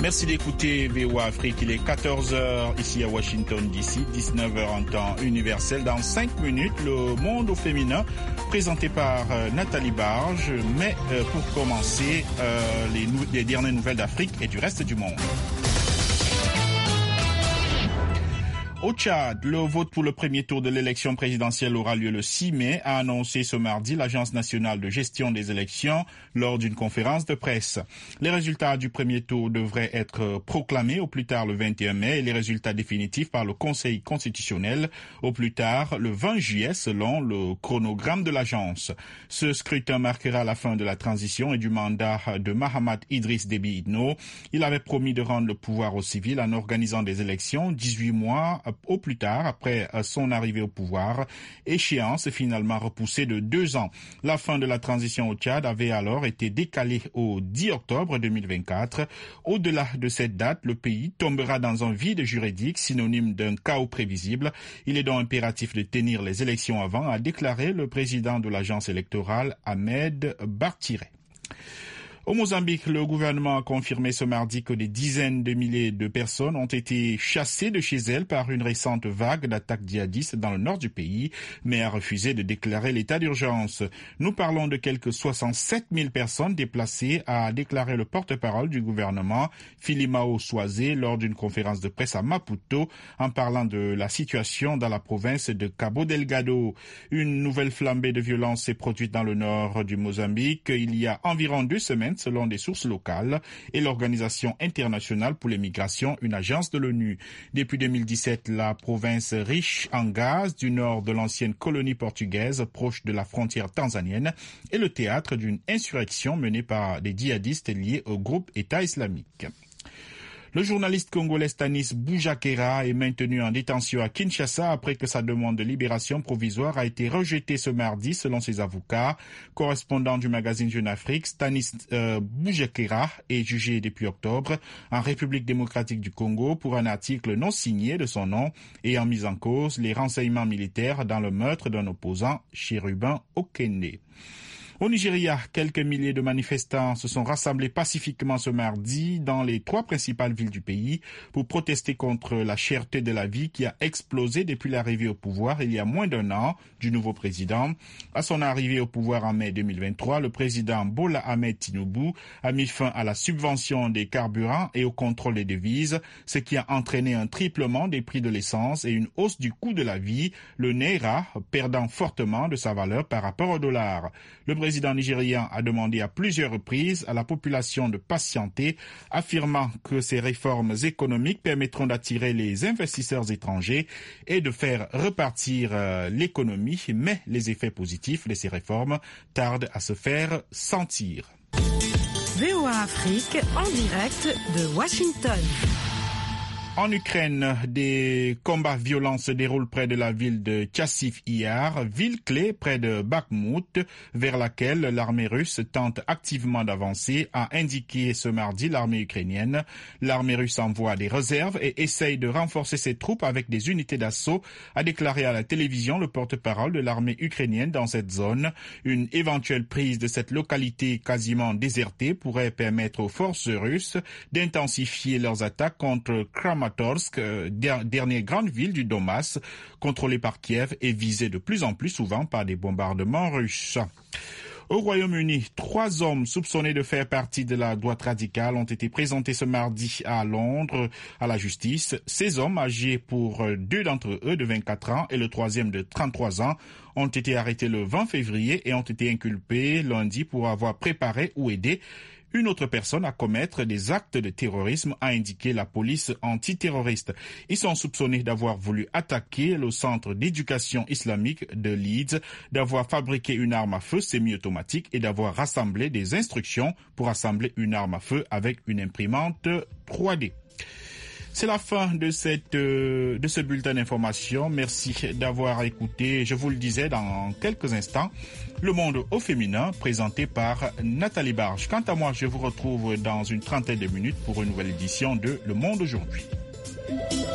Merci d'écouter VOA Afrique. Il est 14h ici à Washington DC, 19h en temps universel. Dans 5 minutes, le monde au féminin, présenté par Nathalie Barge. Mais pour commencer, les dernières nouvelles d'Afrique et du reste du monde. Au Tchad, le vote pour le premier tour de l'élection présidentielle aura lieu le 6 mai, a annoncé ce mardi l'Agence nationale de gestion des élections lors d'une conférence de presse. Les résultats du premier tour devraient être proclamés au plus tard le 21 mai et les résultats définitifs par le Conseil constitutionnel au plus tard le 20 juillet selon le chronogramme de l'agence. Ce scrutin marquera la fin de la transition et du mandat de Mahamat Idriss Déby Itno. Il avait promis de rendre le pouvoir aux civils en organisant des élections 18 mois au plus tard après son arrivée au pouvoir, échéance finalement repoussée de 2 ans. La fin de la transition au Tchad avait alors été décalée au 10 octobre 2024. Au-delà de cette date, le pays tombera dans un vide juridique synonyme d'un chaos prévisible. Il est donc impératif de tenir les élections avant, a déclaré le président de l'agence électorale, Ahmed Bartiré. Au Mozambique, le gouvernement a confirmé ce mardi que des dizaines de milliers de personnes ont été chassées de chez elles par une récente vague d'attaques djihadistes dans le nord du pays, mais a refusé de déclarer l'état d'urgence. Nous parlons de quelques 67 000 personnes déplacées, a déclaré le porte-parole du gouvernement, Filimao Soisé, lors d'une conférence de presse à Maputo, en parlant de la situation dans la province de Cabo Delgado. Une nouvelle flambée de violence s'est produite dans le nord du Mozambique il y a environ 2 semaines, selon des sources locales et l'Organisation internationale pour les migrations, une agence de l'ONU. Depuis 2017, la province riche en gaz du nord de l'ancienne colonie portugaise, proche de la frontière tanzanienne, est le théâtre d'une insurrection menée par des djihadistes liés au groupe État islamique. Le journaliste congolais Stanis Boujakera est maintenu en détention à Kinshasa après que sa demande de libération provisoire a été rejetée ce mardi selon ses avocats. Correspondant du magazine Jeune Afrique, Stanis Boujakera est jugé depuis octobre en République démocratique du Congo pour un article non signé de son nom ayant mis en cause les renseignements militaires dans le meurtre d'un opposant, Chérubin Okende. Au Nigeria, quelques milliers de manifestants se sont rassemblés pacifiquement ce mardi dans les 3 principales villes du pays pour protester contre la cherté de la vie qui a explosé depuis l'arrivée au pouvoir il y a moins d'1 an du nouveau président. À son arrivée au pouvoir en mai 2023, le président Bola Ahmed Tinubu a mis fin à la subvention des carburants et au contrôle des devises, ce qui a entraîné un triplement des prix de l'essence et une hausse du coût de la vie, le naira perdant fortement de sa valeur par rapport au dollar. Le président nigérian a demandé à plusieurs reprises à la population de patienter, affirmant que ces réformes économiques permettront d'attirer les investisseurs étrangers et de faire repartir l'économie, mais les effets positifs de ces réformes tardent à se faire sentir. VOA Afrique en direct de Washington. En Ukraine, des combats violents se déroulent près de la ville de Tchassiv Yar, ville clé près de Bakhmout, vers laquelle l'armée russe tente activement d'avancer, a indiqué ce mardi l'armée ukrainienne. L'armée russe envoie des réserves et essaye de renforcer ses troupes avec des unités d'assaut, a déclaré à la télévision le porte-parole de l'armée ukrainienne dans cette zone. Une éventuelle prise de cette localité quasiment désertée pourrait permettre aux forces russes d'intensifier leurs attaques contre Kramatorsk, dernière grande ville du Donbass, contrôlée par Kiev et visée de plus en plus souvent par des bombardements russes. Au Royaume-Uni, 3 hommes soupçonnés de faire partie de la droite radicale ont été présentés ce mardi à Londres à la justice. Ces hommes, âgés pour 2 d'entre eux de 24 ans et le 3e de 33 ans, ont été arrêtés le 20 février et ont été inculpés lundi pour avoir préparé ou aidé une autre personne à commettre des actes de terrorisme, a indiqué la police antiterroriste. Ils sont soupçonnés d'avoir voulu attaquer le centre d'éducation islamique de Leeds, d'avoir fabriqué une arme à feu semi-automatique et d'avoir rassemblé des instructions pour assembler une arme à feu avec une imprimante 3D. C'est la fin de ce bulletin d'information. Merci d'avoir écouté. Je vous le disais dans quelques instants, Le Monde au féminin, présenté par Nathalie Barge. Quant à moi, je vous retrouve dans une trentaine de minutes pour une nouvelle édition de Le Monde aujourd'hui.